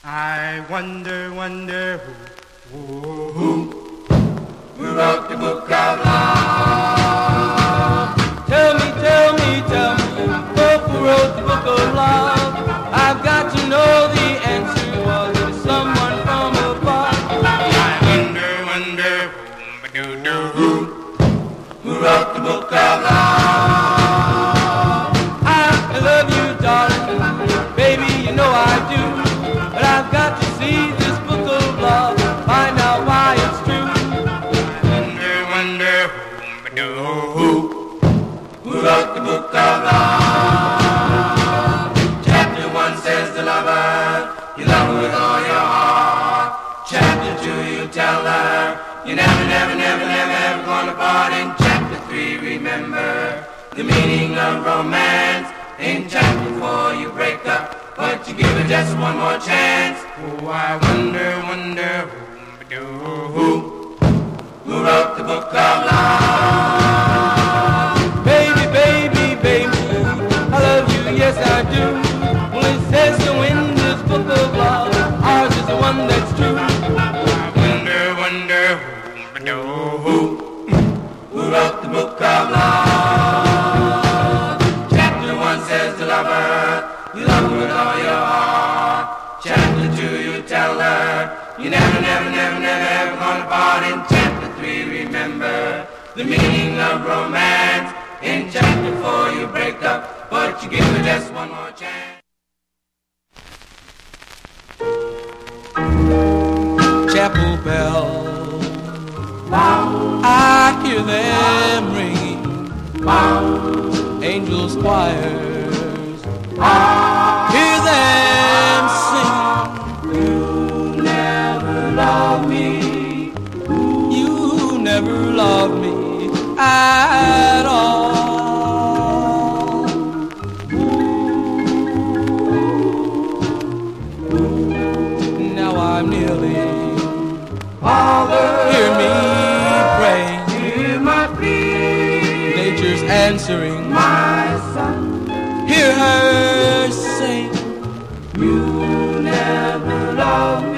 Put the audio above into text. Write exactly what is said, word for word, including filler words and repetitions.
I wonder, wonder who, who, who, who wrote the book of love? Tell me, tell me, tell me, who wrote the book of love? I've got to know the answer. Was it someone from above? I wonder, wonder who, who, who wrote the book of love? I love you, darling, baby, you know I do. But I've got to see this book of love, find out why it's true. I wonder, wonder who, who, who wrote the book of love? Chapter one says the lover, you love her with all your heart. Chapter two, you tell her, you never, never, never, never, ever gonna part. In chapter three, remember the meaning of romance. In chapter four, you break up, but you give her just one more chance. Oh, I wonder, wonder who, who, who wrote the book of love? Baby, baby, baby, I love you, yes I do. Well, it says so in this book of love, ours is the one that's true. I wonder, wonder who, who, who wrote the book of love? Chapter one says the lover, you love her with all your heart. Chapter two, you tell her, you never, never, never, never, ever gonna part. In chapter three, remember the meaning of romance. In chapter four, you break up, but you give her just one more chance. Chapel bells, I hear them ringing. Angels' choirs, hear them singing. You never loved me, you never loved me at all. Now I'm kneeling, Father, hear me praying. hear my plea. Nature's answering, My son, hear her sing. you never loved me.